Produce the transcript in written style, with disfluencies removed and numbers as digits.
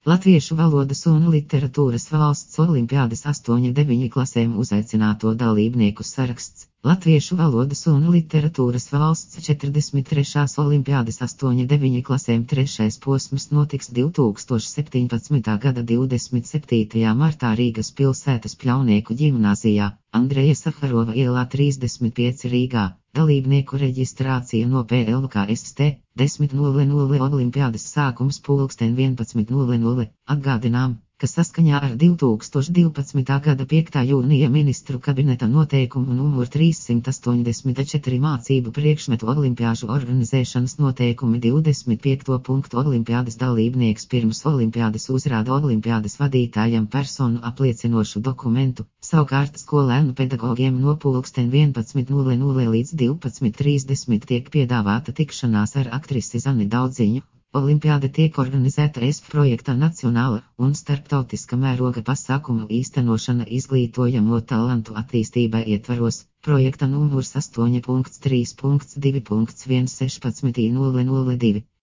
Latviešu valodas un literatūras valsts olimpiādes 8–9 klasēm uzaicināto dalībnieku saraksts. Latviešu valodas un literatūras valsts 43. olimpiādes 8–9 klasēm trešais posms notiks 2017. gada 27. martā Rīgas pilsētas Pļaunieku ģimnāzijā, Andreja Saharova ielā 35 Rīgā. Dalībnieku reģistrācija no PLKST 10:00 olimpiādes sākums 11:00. Atgādinām, ka saskaņā ar 2012. gada 5. jūnija ministru kabineta noteikumu numur 384 mācību priekšmetu olimpiāžu organizēšanas noteikumi 25. punktu olimpiādes dalībnieks pirms olimpiādes uzrāda olimpiādes vadītājam personu apliecinošu dokumentu, savukārt skolēnu pedagogiem no 11:00 līdz 12:30 tiek piedāvāta tikšanās ar aktrisi Zani Daudziņu. Olimpiāde tiek organizēta ES projekta nacionāla un starptautiska mēroga pasākumu īstenošana izglītojamo talantu attīstībai ietvaros. Projekta numurs 8.3.2.1 16.002.